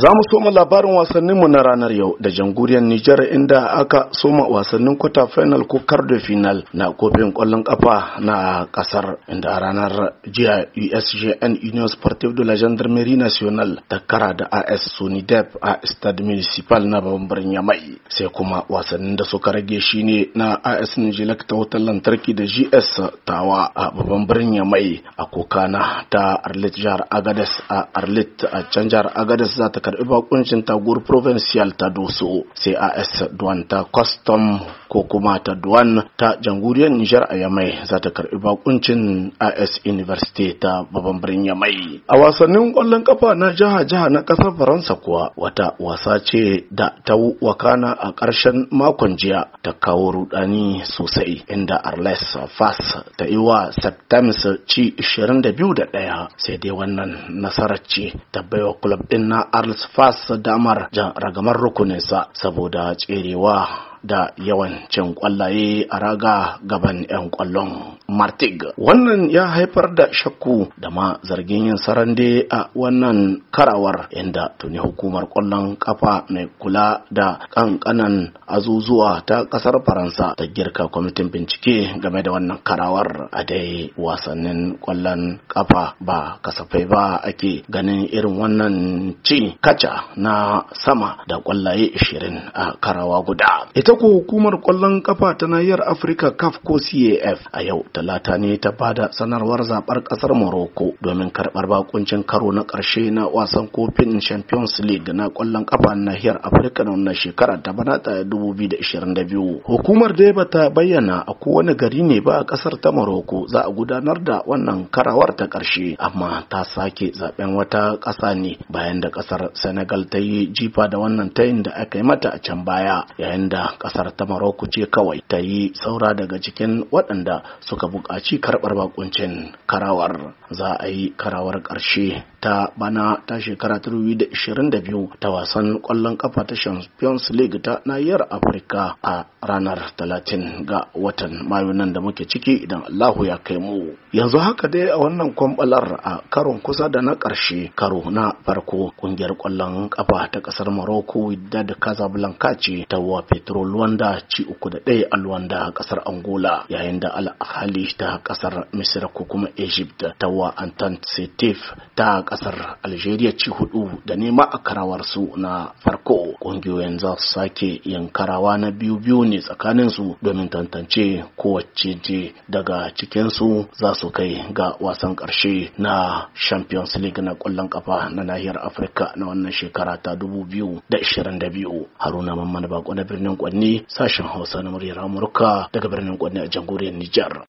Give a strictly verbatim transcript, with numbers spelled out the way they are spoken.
Za mu soma labarin wasanninmu na ranar yau da jamhuriyar Nijar inda aka soma wasannin kwata final ko quarter final na kofin kwallon kafa na kasar inda a ranar jiya U S G N Union Sportive de la Gendarmerie Nationale ta kara da A S Sonidep a Stade Municipal na babban birnin Yamai, sai kuma wasannin da suka rage shine na A S Nijilek ta wutar lantarki da G S Tawa a babban birnin Yamai, a Kokana ta Arlit jihar Agadez a Arlit a can jihar Agadez za ta karbi bakuncin tagur provincial ta Doso, sai A S Duwan ta Custom ko kuma ta Duwan ta jamhuriyar Nijar a Yamai za ta karbi bakuncin A S University ta babban birnin Yamai. A wasannin kwallon kafa na jiha-jiha na kasar Faransa kuwa wata wasa ce da ta wakana a ƙarshen makon jiya ta kawo rudani sosai inda Arles Fas ta yi wa Septems ci ishirin da biyu da ɗaya, sai dai wannan nasarar ce ta baiwa club din na Arles Fas damar jan ragamar rukuninsa saboda tserewa da yawan cin kwallaye a raga gaban 'yan kwallon Martig. Wannan ya haifar da shakku da ma zargin yin sarande a wannan karawar, inda tuni hukumar kwallon kafa mai kula da kankanan azuzuwa ta kasar Faransa ta girka kwamitin bincike game da wannan karawar. A dai wasannin kwallon kafa ba kasafai ba ake ganin irin wannan ci kaca na sama da kwallaye ishirin a karawa guda. Ita ko hukumar kwallon kafa ta nahiyar Afirka C A F ko C A F a yau talata ne ta bada sanarwar zabar kasar Morocco domin karbar bakuncin karo na karshe na wasan kofin Champions League na kwallon kafa nahiyar Afirka na wannan shekara ta bana ta dubu biyu da ishirin da biyu. Hukumar dai bata bayyana a kowane gari ne ba a kasar ta Morocco za a gudanar da wannan karawar ta karshe, amma ta sake zaben wata kasa ne bayan da kasar Senegal ta yi jifa da wannan tayin da aka yi mata a can baya, yayin da kasar ta Morocco ce kawai ta yi saura daga cikin waɗanda suka buƙaci karɓar bakuncin karawar. Za a yi karawar ƙarshe ta bana ta shekara ta dubu biyu da ishirin da biyu ta wasan ƙwallon ƙafa ta Champions League ta nahiyar Afirka a ranar talatin ga watan Mayu nan da muke ciki idan Allahu ya kai mu. Yanzu haka dai a wannan kwambalar a karon kusa da na ƙarshe, karo na farko ƙungiyar ƙwallon ƙafa ta ƙasar Morocco da Casablanca ce ta wa Petro Luanda ci uku da ɗaya a Luanda ƙasar Angola, yayin da Al Ahly ta ƙasar Misira ko kuma Egypt ta wa Entente Setif ta ƙasar Algeria ci hudu da nema a karawar su na farko. Ƙungiyoyin za su sake yin karawa na biyu biyu ne tsakanin su domin tantance kowace ce daga cikin su za su kai ga wasan ƙarshe na Champions League na ƙwallon ƙafa na nahiyar Afirka na wannan shekara ta dubu biyu da ishirin da biyu. Haruna Mamman Bako na birnin Kwanni, sashen Hausa na muryar Amurka daga birnin Kwanni a jamhuriyar Nijar.